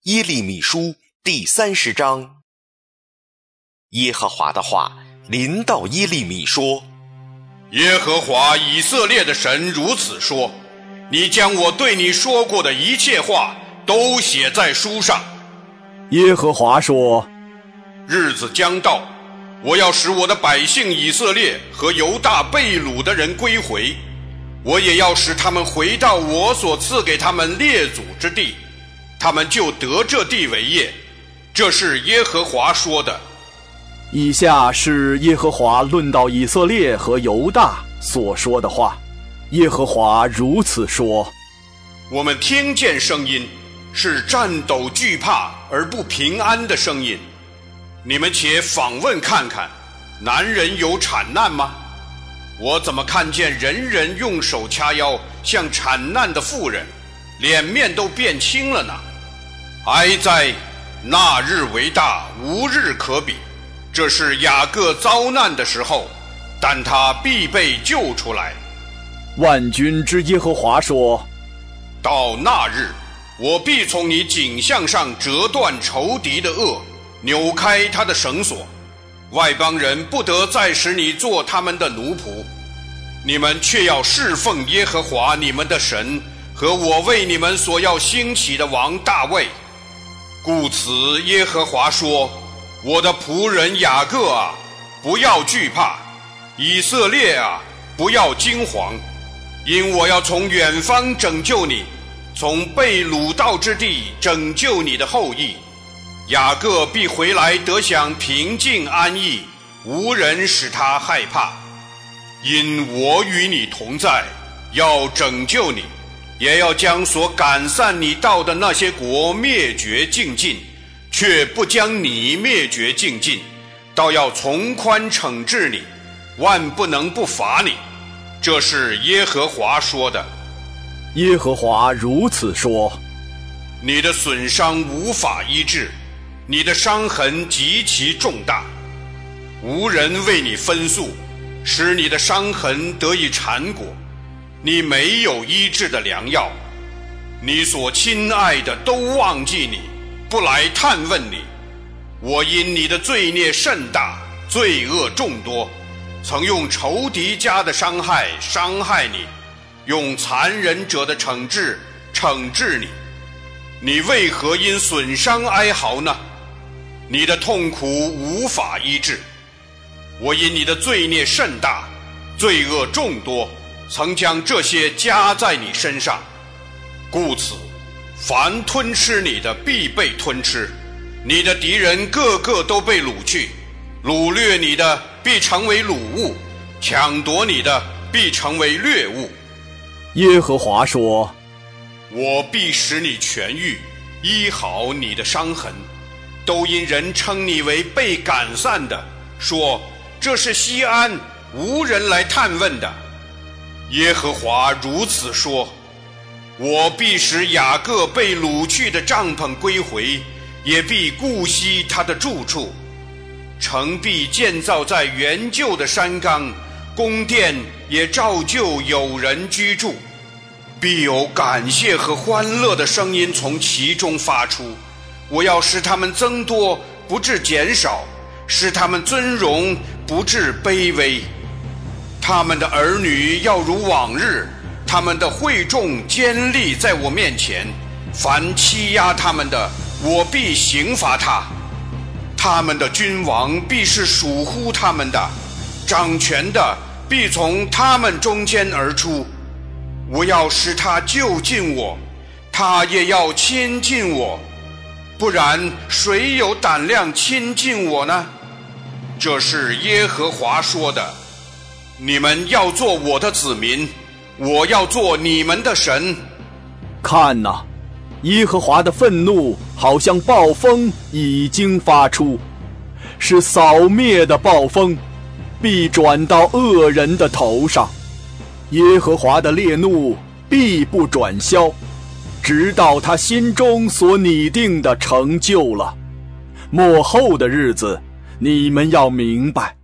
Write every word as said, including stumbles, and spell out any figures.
耶利米书第三十章。耶和华的话临到耶利米说： 耶和华以色列的神如此说，你将我对你说过的一切话都写在书上。 耶和华说： 日子将到，我要使我的百姓以色列和犹大被掳的人归回，我也要使他们回到我所赐给他们列祖之地，他们就得这地为业。这是耶和华说的。 以下是耶和华论到以色列和犹大所说的话。耶和华如此说： 我们听见声音，是战斗惧怕而不平安的声音。你们且访问看看，男人有产难吗？我怎么看见人人用手掐腰，像产难的妇人，脸面都变青了呢？哀哉！那日为大，无日可比。这是雅各遭难的时候，但他必被救出来。 万军之耶和华说： 到那日，我必从你颈项上折断仇敌的轭，扭开他的绳索，外邦人不得再使你做他们的奴仆。你们却要侍奉耶和华你们的神，和我为你们所要兴起的王大卫。故此耶和华说，我的仆人雅各啊，不要惧怕；以色列啊，不要惊惶，因我要从远方拯救你，从被掳到之地拯救你的后裔。雅各必回来得享平静安逸，无人使他害怕。因我与你同在，要拯救你，也要将所赶散你到的那些国灭绝尽尽，却不将你灭绝尽尽，倒要从宽惩治你，万不能不罚你。这是耶和华说的。 耶和华如此说： 你的损伤无法医治，你的伤痕极其重大，无人为你分诉，使你的伤痕得以缠裹，你没有医治的良药。你所亲爱的都忘记你，不来探问你。我因你的罪孽甚大，罪恶众多，曾用仇敌家的伤害伤害你，用残忍者的惩治惩治你。你为何因损伤哀嚎呢？你的痛苦无法医治。我因你的罪孽甚大，罪恶众多，曾将这些加在你身上。故此，凡吞吃你的必被吞吃，你的敌人个个都被掳去，掳掠你的必成为掳物，抢夺你的必成为掠物。 耶和华说： 我必使你痊愈，医好你的伤痕。都因人称你为被赶散的，说这是西安，无人来探问的。耶和华如此说：我必使雅各被掳去的帐篷归回，也必顾惜他的住处。城必建造在原旧的山冈，宫殿也照旧有人居住。必有感谢和欢乐的声音从其中发出。我要使他们增多，不致减少，使他们尊荣，不致卑微。他们的儿女要如往日，他们的会众坚立在我面前。凡欺压他们的，我必刑罚他。他们的君王必是属乎他们的，掌权的必从他们中间而出。我要使他就近我，他也要亲近我。不然谁有胆量亲近我呢？这是耶和华说的。你们要做我的子民，我要做你们的神。 看哪，耶和华的愤怒好像暴风已经发出，是扫灭的暴风，必转到恶人的头上。耶和华的烈怒必不转消，直到他心中所拟定的成就了。末后的日子，你们要明白。